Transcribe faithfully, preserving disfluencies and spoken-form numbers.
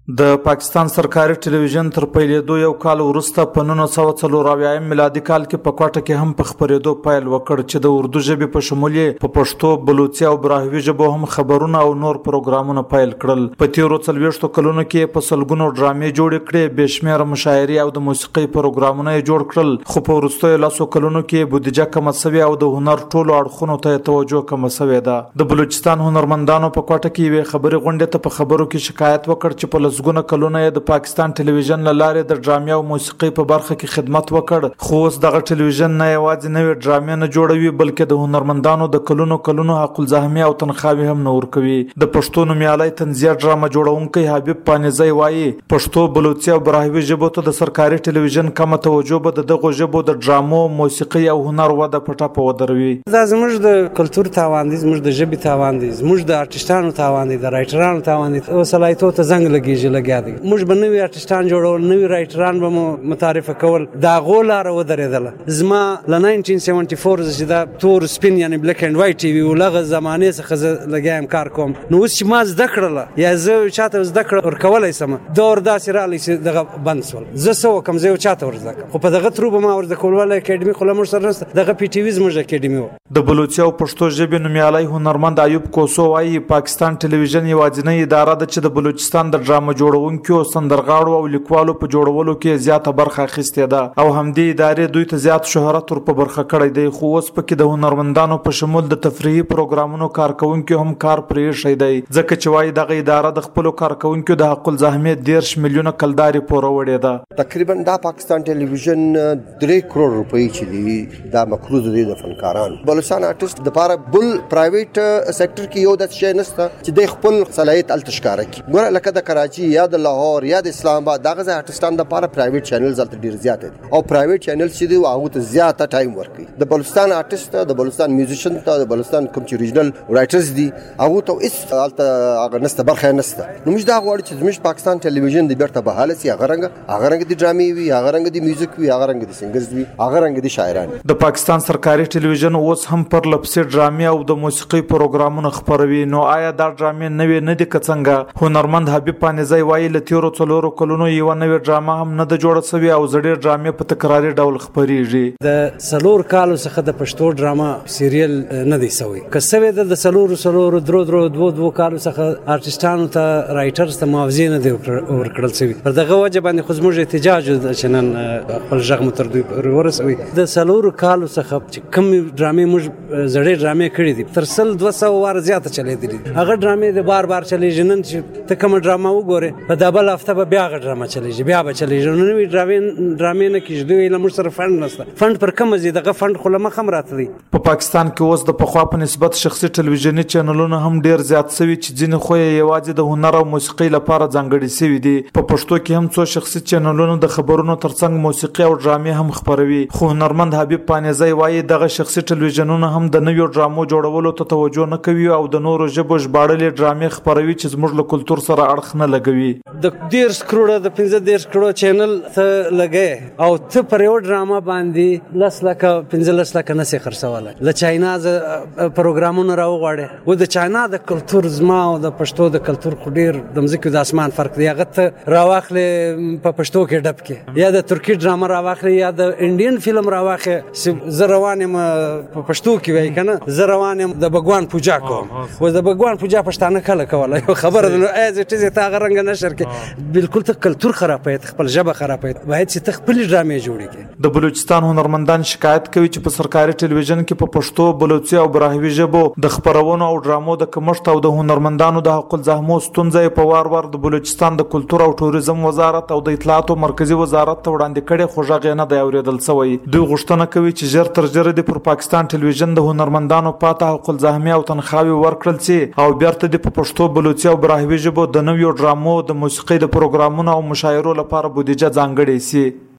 د پاکستان سرکاري ټلویزیون تر پیلېدو یو کال وروسته په نولس سوه څلور اویایم میلادي کال کې په کوټه کې هم په خپرېدو پیل وکړ چې د اردو ژبې په شمول یې په پښتو، بلوڅي او براهوي ژبو هم خبرونه او نور پروګرامونه پیل کړل. په تیرو څلوېښتو کلونو کې په سلګونو ډرامې جوړې کړې، بې شمېره مشاعرې او د موسیقۍ پروګرامونه یې جوړ کړل، خو په وروستیو لسو کلونو کې بودیجه کمه سوې او د هنر ټولو اړخونو ته توجه کمه سوې ده. د بلوچستان هنرمندانو په کوټه کې یوې خبرې غونډې ته په خبرو کې شکایت وکړ چې په لسګونه کلونه د پاکستان ټلویزیون له لارې د ډرامې او موسیقۍ په برخه کې خدمت وکړ، خو اوس دغه ټلویزیون نه یوازې نوې ډرامې نه جوړوي بلکې د هنرمندانو د کلونو کلونو حق الزحمې او تنخواوې هم نه ورکوي. د پښتو نومیالی طنزیه ډرامه جوړونکی حبیب پانیزی وایي پښتو، بلوڅي او براهوي ژبو ته د سرکاري ټلویزیون کمه توجه به د دغو ژبو د ډرامو، موسیقۍ او هنر وده په ټپه ودروي. دا زموږ د کلتور تاوان دی، زموږ د ژبې تاوان دی، زموږ د آرټسټانو تاوان دی، د رایټرانو تاوان دی. او صلاحیتو ته زنګ لګیږي لګیا دی. موږ به نوي آرټسټان جوړول، نوي رایټران به مو متعارفه کول، دا غو لاره ودرېدله. زما له ناینټین سیونټي فور چې دا تور سپین یعنی بلیک اینډ وایټ ټي وي و لغه زمانې څخه زه لګیا یم کار کوم، نو اوس چې ما زده کړله یا زه چاته زده کړه ورکولی سم، دور داسې راغلی چې دغه بند شول. زه څه وکړم؟ زه یو چاته ور زده کړم، خو په دغه ترو به ما ور زده کولوالی اکاډمي خو له موږ سره نشته، دغه پی ټي وي زموږ اکاډمي وه. د بلوڅي او پښتو ژبې نومیالی هنرمند ایوب کوسو وایي پاکستان ټلویزیون یوازینۍ اداره ده چې د بلوچستان د ډرامه جوړونکو، سندرغاړو او لیکوالو په جوړولو کې زیاته برخه اخیستې ده او همدې ادارې دوی ته زیات شهرت ور په برخه کړی دی، خو اوس پکې د هنرمندانو په شمول د تفریحي پروګرامونو کارکوونکو هم کار پرې ایښی دی، ځکه چې وایي دغه اداره د خپلو کارکوونکو د حق الزحمې دېرش میلیونه کلدارې پوره وړې ده. تقریبا دا پاکستان ټلویزیون درې کروڑ روپۍ چې دي دا مقروض دي د فنکارانو. بلوچستان آرټسټ دپاره بل پرایویټ سیکټر کې یو داسې شی نشته چې د خپل صلاحیت هلته ښکاره کړي. ګوره لکه د کراچي یا د لاهور یا د اسلام آباد دغه ځای آرټسټان دپاره پرایویټ چینلز هلته ډېر زیات دي او پرایویټ چینلز چې دي هغو ته زیاته ټایم ورکوي. د بلوچستان آرټسټ ته، د بلوچستان میوزیشن ته، د بلوچستان کوم چې ریجنل رایټرز دي هغو ته هېڅ هلته هغه نشته، برخه یې نشته. نو موږ دا غواړو چې زموږ پاکستان ټلویزیون د بېرته بحاله سي، هغه رنګه هغه رنګه د ډرامې وي، هغه رنګه د میوزیک وي، هغه رنګه د سنګرز وي، هغه رنګه د شاعران. د پاکستان سرکاري ټلویزیون اوس هم پر لپسې ډرامې او د موسیقۍ پروګرامونه خپروي، نو آیا دا ډرامې نوې نه دي که څنګه؟ هنرمند حبیب پانیزی وایي له تېرو څلورو کلونو یوه نوې ډرامه هم نه ده جوړه سوې او زړې ډرامې په تکراري ډول خپرېږي. د څلور کالو څخه د پښتو ډرامه سیریل نه دی سوی، که سوې ده د څلورو څلورو درو درو دوو دوو کالو څخه آرټسټانو ته، رایټرز ته معاوضې نه دی ورکړل سوي. پر دغه وجه باندې خو زموږ احتجاج ده چې نن خپل غږ مو تر دوی پورې ورسوي. د څلورو کالو څخه چې کومې ډرامې موږ زړې ډرامې کړي دي تر سل دوه سوه واره زیاته چلېدلي دي. هغه ډرامې د بار بار چلېږي، نن چې ته کومه ډرامه وګورې په دا بل هفته به بیا هغه ډرامه چلېږي، بیا به چلېږي. نو نوې ډرامې ډرامې نه کېږي، دوی له موږ سره فنډ نشته. فنډ پر کومه ځي؟ دغه فنډ خو له مخه هم راته دی. په پاکستان کې اوس د پخوا په نسبت شخصي ټلویزیوني چینلونه هم ډېر زیات سوي چې ځینې خو یې یوازې د هنر او موسیقۍ لپاره ځانګړي سوي دي. په پښتو کې هم څو شخصي چینلونه د خبرونو ترڅنګ موسیقي او ډرامې هم خپروي، خو هنرمند حبیب پانیزی وایي دغه شخصي ټلویزیونونه هم د نویو ډرامو جوړولو ته توجه نه کوي او د نورو ژبو ژباړلې ډرامې خپروي چې زموږ له کلتور سره اړخ نه لګوي. د دېرش کروړه د پنځه دېرش کروړه چینل ته لګوې او ته پر یو ډرامه باندې لس لکه پنځه لس لکه نه سې خرڅولی. له چاینا پروګرامونه راوغواړې، و د چاینا د کلتور زما او د پښتو د کلتور خو ډېر د مځکې د اسمان فرق دی. هغه ته راواخلې په پښتو کې ډب کې، یا د ترکي ډرامه راواخلې یا د انډین فلم راواخلې چې زه روان یم په پښتو کې وایي که نه، زه روان یم د بګوان پوجا کوم. و د بګوان پوجا پښتانه کله کوله؟ یو خبره ده. نو ایز اټ از ته هغه رنګه نشر کې بالکل ته کلتور خرابوي، ته خپل ژبه خرابوي. باید چې ته خپلې ډرامې جوړې کړې. د بلوچستان هنرمندان شکایت کوي چې په سرکاري ټلویزیون کې په پښتو، بلوڅي او براهوي ژبو د خپرونو او ډرامو د کمښت او د هنرمندانو د حق الزحمو ستونزه په وار وار د بلوچستان د کلتور او ټوریزم وزارت او د اطلاعاتو مرکزی وزارت ته وړاندې کړې، خو غږ یې نه دی اورېدل سوی. دوی غوښتنه کوي چې ژر تر ژره دې پر پاکستان ټلویزیون د هنرمندانو پاته حق الزحمې او تنخواوې ورکړل سي او بیرته دې په پښتو، بلوڅي او براهوي ژبو د نویو ډرامو، د موسیقۍ د پروګرامونو او مشاعرو لپاره بودیجه ځانګړې سي.